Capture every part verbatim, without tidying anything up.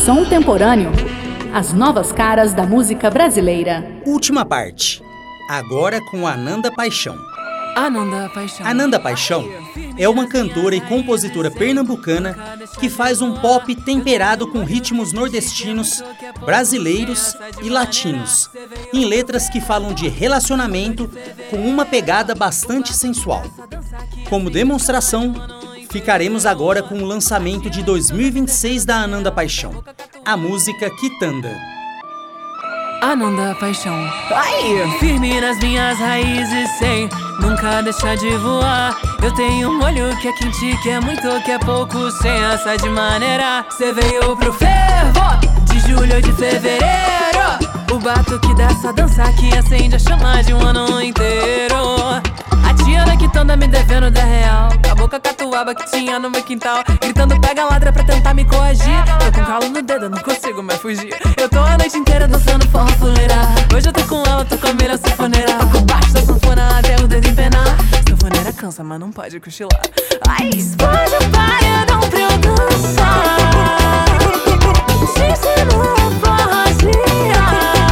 Som Temporâneo. As novas caras da música brasileira. Última parte. Agora com Ananda Paixão. Ananda Paixão. Ananda Paixão é uma cantora e compositora pernambucana que faz um pop temperado com ritmos nordestinos, brasileiros e latinos, em letras que falam de relacionamento com uma pegada bastante sensual. Como demonstração, ficaremos agora com o lançamento de dois mil e vinte e seis da Ananda Paixão, a música Quitanda. Ananda Paixão. Ai! Firme nas minhas raízes sem nunca deixar de voar. Eu tenho um olho que é quente, que é muito, que é pouco, sem essa de maneira. Cê veio pro fervo de julho, de fevereiro. O batuque dessa dança que acende a chama de um ano inteiro. A tia da quitanda me devendo dez real. Acabou com a catuaba que tinha no meu quintal, gritando pega a ladra pra tentar me coagir. Tô com calo no dedo, não consigo mais fugir. Eu tô a noite inteira dançando forró fuleira. Hoje eu tô com ela, tô com a melhor sanfoneira. Toco baixo da sanfona até o dedo empenar. Sanfoneira cansa, mas não pode cochilar. Ai, explode o paredão pra eu dançar. Se você não forrozinha.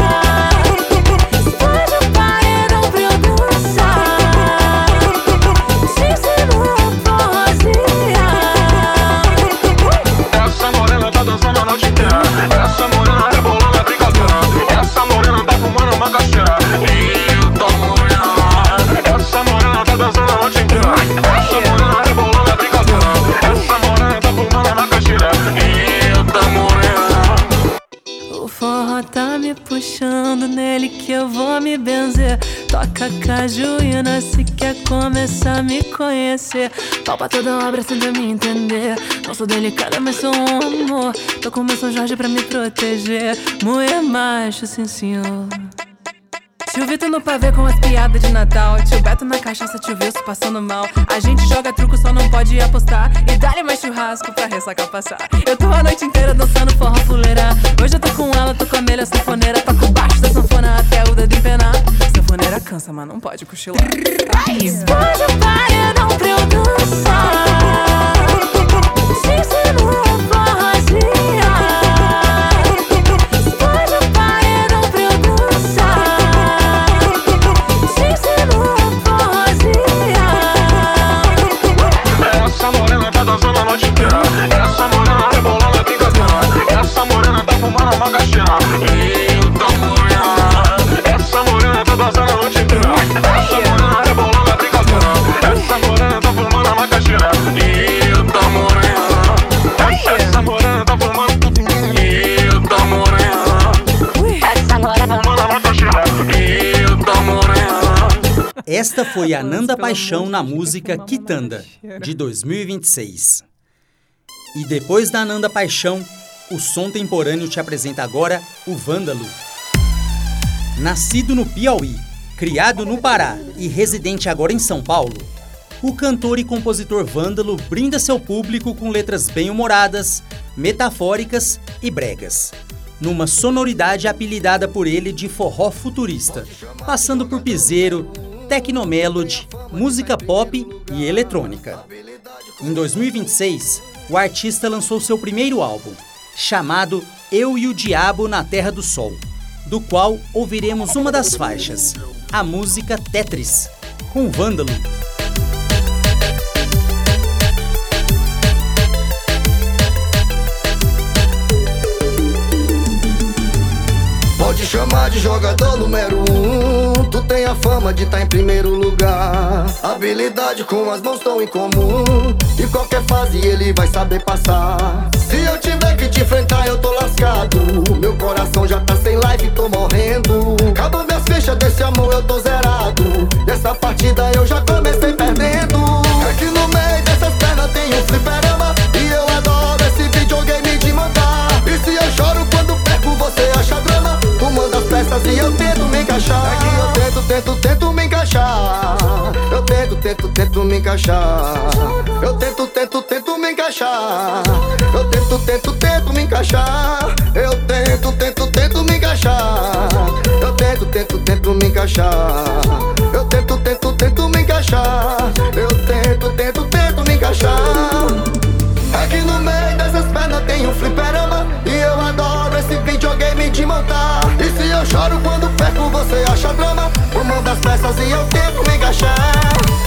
Essa morena é bolando, é brincadeira. Essa morena tá fumando uma cacheira. E eu tô morena. Essa morena tá dançando a noite inteira. Essa morena é bolando, é brincadeira. Essa morena tá fumando uma cacheira. E eu tô morena. O forró tá me puxando, nele que eu vou me benzer. Toca cajuína se quer começar a me conhecer. Pau pra toda obra sem me entender. Não sou delicada, mas sou um amor. Tô com meu São Jorge pra me proteger. Mulher macho, sim senhor. Tio Vitor no pavê com as piadas de Natal. Tio Beto na cachaça, tio Wilson passando mal. A gente joga truco, só não pode apostar. E dá-lhe mais churrasco pra ressaca passar. Eu tô a noite inteira dançando forró fuleira. Hoje eu tô com ela, tô com a melhor sanfoneira. Toco baixo da sanfona até o dedo empenar. Sanfoneira cansa, mas não pode cochilar. Explode o paredão pra eu dançar. Se você não é forrozinha. Explode o paredão pra eu dançar. Se você não é forrozinha. Essa morena tá dançando a noite inteira. Essa morena é bolando, é brincadeira. Essa morena tá fumando uma cacheira. E eu tô morena. Essa morena tá dançando a noite inteira. Essa morena é bolando, é brincadeira. Essa morena tá fumando uma cacheira. E eu tô morena. Essa morena tá fumando. E eu tô morena. Essa morena tá fumando uma cacheira. E eu tô morena. Esta foi Ananda Paixão na música Quitanda, de dois mil e vinte e seis. E depois da Ananda Paixão, o Som Temporâneo te apresenta agora o Vândalo. Nascido no Piauí, criado no Pará e residente agora em São Paulo, o cantor e compositor Vândalo brinda seu público com letras bem-humoradas, metafóricas e bregas, numa sonoridade apelidada por ele de forró futurista, passando por piseiro, tecnomelody, música pop e eletrônica. Em dois mil e vinte e seis, o artista lançou seu primeiro álbum, chamado Eu e o Diabo na Terra do Sol, do qual ouviremos uma das faixas, a música Tetris, com Vândalo. Pode chamar de jogador número um. Tu tem a fama de estar em primeiro lugar. Habilidade com as mãos tão incomum. Em qualquer fase ele vai saber passar. Se eu tiver que te enfrentar eu tô lascado. Meu coração já tá sem life, tô morrendo. Acabou minhas fichas desse amor, eu tô zerado. Dessa partida eu já comecei perdendo. Aqui no meio dessas pernas tem um fliperama. E eu adoro esse videogame de mandar. E se eu choro quando perco você acha drama. Tu manda as peças e eu tento me encaixar. É que eu tento, tento, tento me encaixar. Eu tento, tento, tento me encaixar. Eu tento, tento, tento me encaixar. Eu tento, tento, tento me encaixar. Eu tento, tento, tento me encaixar. Eu tento, tento, tento me encaixar. Eu tento, tento, tento me encaixar. Eu tento, tento, tento me encaixar. Aqui no meio dessas pernas tem um fliperama. E eu e eu tento me encaixar.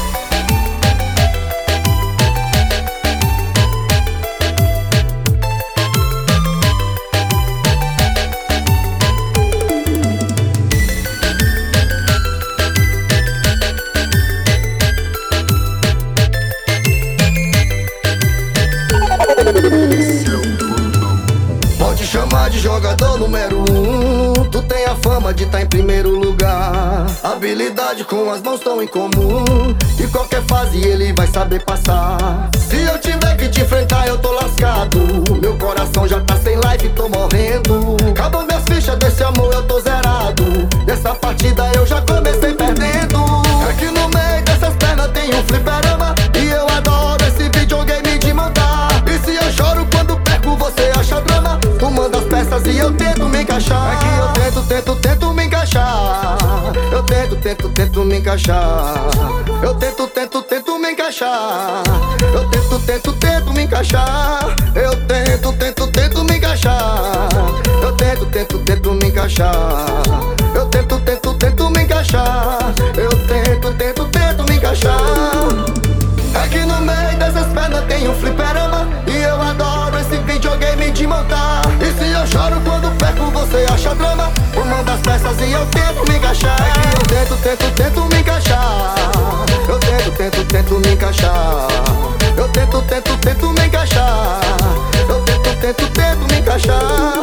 Pode chamar de jogador número um. Tu tem a fama de tá em primeiro lugar. Habilidade com as mãos tão incomum. E qualquer fase ele vai saber passar. Se eu tiver que te enfrentar eu tô lascado. Meu coração já tá sem life, tô morrendo. Acabou minhas fichas desse amor, eu tô zerado. Nessa partida eu já comecei perdendo. Aqui no meio dessas pernas tem um fliperama. E eu adoro esse videogame de montar. E se eu choro quando perco você acha drama. Tu manda as peças e eu tento me encaixar. Aqui eu tento, tento, tento me encaixar. Eu tento, tento, tento me encaixar. Eu tento, tento, tento me encaixar. Eu tento, tento, tento me encaixar. Eu tento, tento, tento me encaixar. Eu tento, tento, tento me encaixar. Eu tento, tento, tento me encaixar. Eu tento, tento, tento me encaixar. Aqui no meio dessas pernas tem um fliperama. E eu adoro esse videogame de montar. E se eu choro quando perco você acha drama. Tu manda as peças e eu tento me encaixar. Aqui eu tento, tento, tento me encaixar. Eu tento, tento, tento me encaixar. Eu tento, tento, tento me encaixar. Eu tento, tento, tento me encaixar.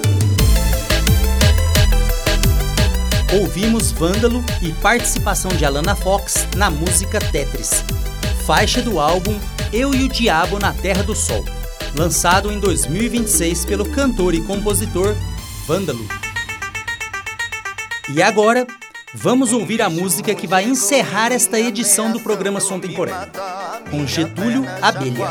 Ouvimos Vândalo e participação de Alana Fox na música Tetris, faixa do álbum Eu e o Diabo na Terra do Sol, lançado em dois mil e vinte e seis pelo cantor e compositor Vândalo. E agora, vamos ouvir a música que vai encerrar esta edição do programa Som Temporâneo, com Getúlio Abelha.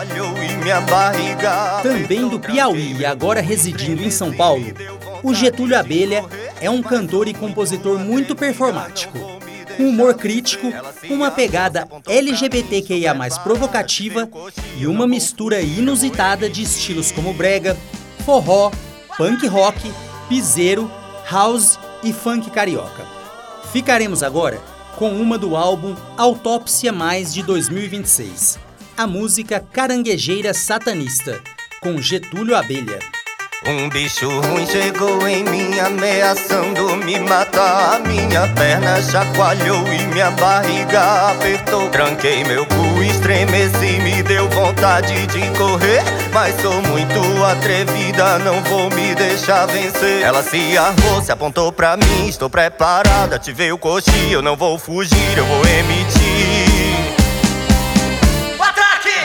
Também do Piauí e agora residindo em São Paulo, o Getúlio Abelha é um cantor e compositor muito performático, com humor crítico, uma pegada L G B T Q I A mais provocativa e uma mistura inusitada de estilos como brega, forró, punk rock, piseiro, house e funk carioca. Ficaremos agora com uma do álbum Autópsia Mais de dois mil e vinte e seis, a música Caranguejeira Satanista, com Getúlio Abelha. Um bicho ruim chegou em mim ameaçando me matar. Minha perna chacoalhou e minha barriga apertou. Tranquei meu cu, estremeci, me deu vontade de correr. Mas sou muito atrevida, não vou me deixar vencer. Ela se armou, se apontou pra mim, estou preparada. Ativei o coxi, eu não vou fugir, eu vou emitir o ataque!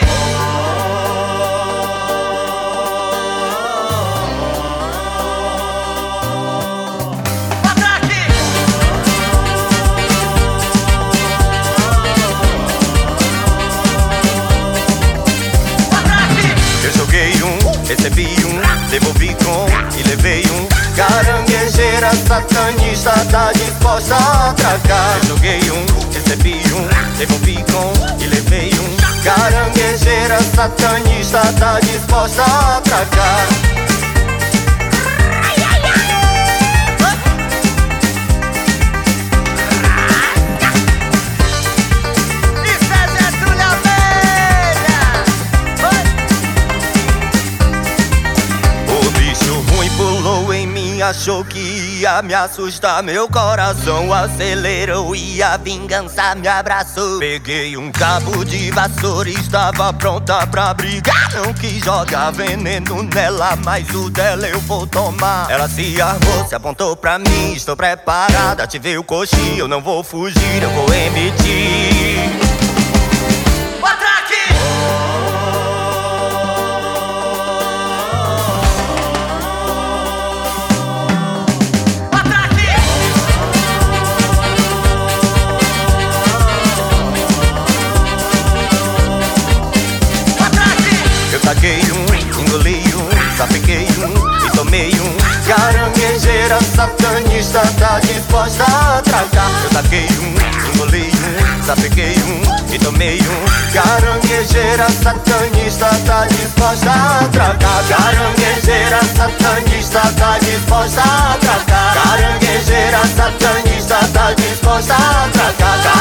Recebi um, devolvi com e levei um. Caranguejeira satanista tá disposta a atracar. Eu joguei um, recebi um, devolvi com e levei um. Caranguejeira satanista tá disposta a atracar. Achou que ia me assustar, meu coração acelerou e a vingança me abraçou. Peguei um cabo de vassoura e estava pronta pra brigar. Não quis jogar veneno nela, mas o dela eu vou tomar. Ela se armou, se apontou pra mim, estou preparada. Ativei o coxi, eu não vou fugir, eu vou emitir o ataque! Saquei um, engoli um, sapequei um e tomei um. Caranguejeira satanista tá disposta a atracar. Eu saquei um, engoli um, sapequei um e tomei um. Caranguejeira satanista tá disposta a atracar. Caranguejeira satanista tá disposta a atracar. Caranguejeira satanista tá disposta a atracar.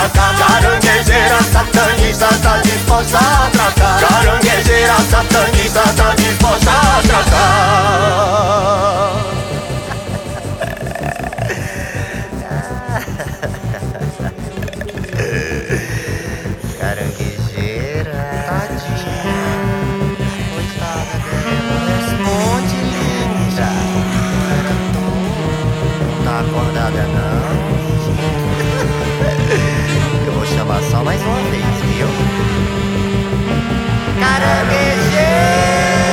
atracar. Caranguejeira satanista tá disposta a atracar. Caranguejeira satanista tá disposta a atracar. Caranguejeira, tadinha, coitada dela, responde, linda. Não tá acordada não? Eu vou chamar só mais uma vez, viu? Caranguejeira!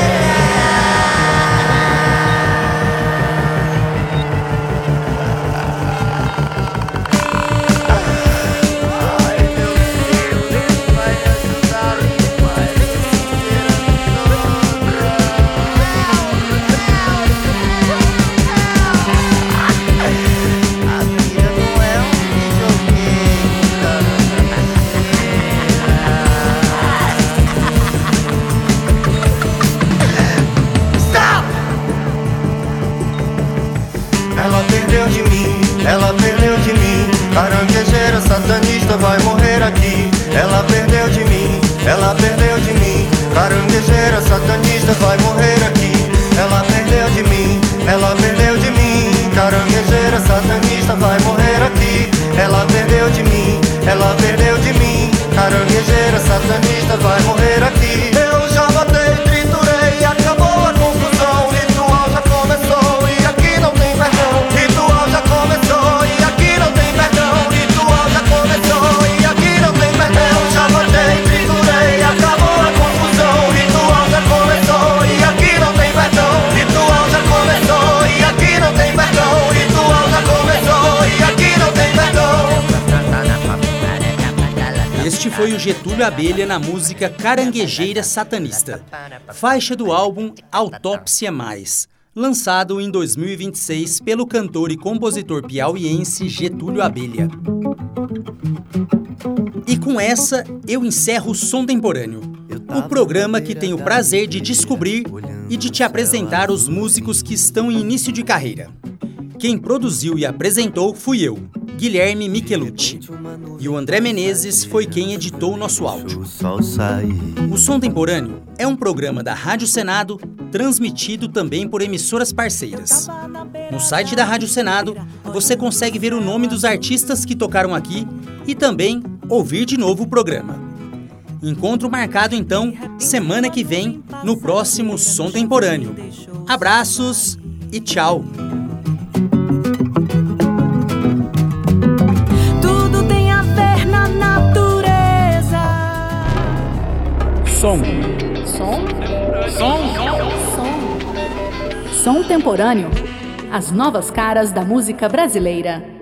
Ela perdeu de mim, caranguejeira satanista vai morrer aqui. Ela perdeu de mim, ela perdeu de mim, caranguejeira satanista vai morrer aqui. Ela perdeu de mim, ela perdeu de mim, caranguejeira satanista vai morrer aqui. Ela perdeu de mim, ela perdeu de mim, caranguejeira satanista vai morrer aqui. Eu já matei, triturei, acabou a confusão. Ritual já começou e aqui não tem perdão. Ritual já começou e aqui não tem perdão. Ritual já começou e aqui não tem perdão. Eu já matei, triturei, acabou a confusão. Ritual já começou e aqui não tem perdão. Ritual já começou e aqui não tem perdão. Ritual já começou e aqui não tem perdão. Este foi o Getúlio Abelha na música Caranguejeira Satanista, faixa do álbum Autópsia Mais, lançado em dois mil e vinte e seis pelo cantor e compositor piauiense Getúlio Abelha. E com essa, eu encerro o Som Temporâneo, o programa que tem o prazer de descobrir e de te apresentar os músicos que estão em início de carreira. Quem produziu e apresentou fui eu, Guilherme Michelucci. E o André Menezes foi quem editou o nosso áudio. O Som Temporâneo é um programa da Rádio Senado, transmitido também por emissoras parceiras. No site da Rádio Senado, você consegue ver o nome dos artistas que tocaram aqui e também ouvir de novo o programa. Encontro marcado, então, semana que vem, no próximo Som Temporâneo. Abraços e tchau! Som. Som? Som. Som. Som Temporâneo. As novas caras da música brasileira.